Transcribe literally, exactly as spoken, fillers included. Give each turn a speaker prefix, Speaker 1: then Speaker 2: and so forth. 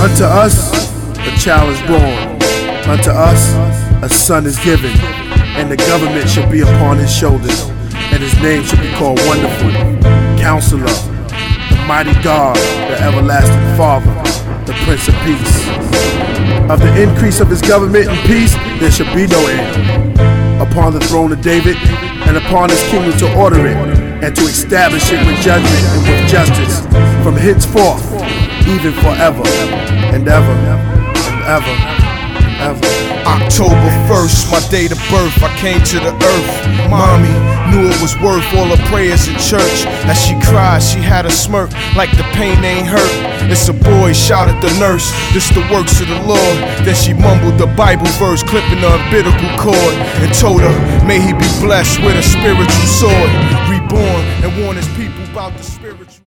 Speaker 1: Unto us a child is born, unto us a son is given, and the government shall be upon his shoulders, and his name shall be called Wonderful, Counselor, the Mighty God, the Everlasting Father, the Prince of Peace. Of the increase of his government and peace there shall be no end, upon the throne of David, and upon his kingdom to order it, and to establish it with judgment and with justice, from henceforth, even forever, and ever, and ever, and ever.
Speaker 2: October first, my date of birth, I came to the earth. Mommy knew it was worth all her prayers in church. As she cried, she had a smirk, like the pain ain't hurt. It's a boy, shouted the nurse, this the works of the Lord. Then she mumbled the Bible verse, clipping the umbilical cord, and told her, may he be blessed with a spiritual sword, reborn, and warn his people about the spiritual.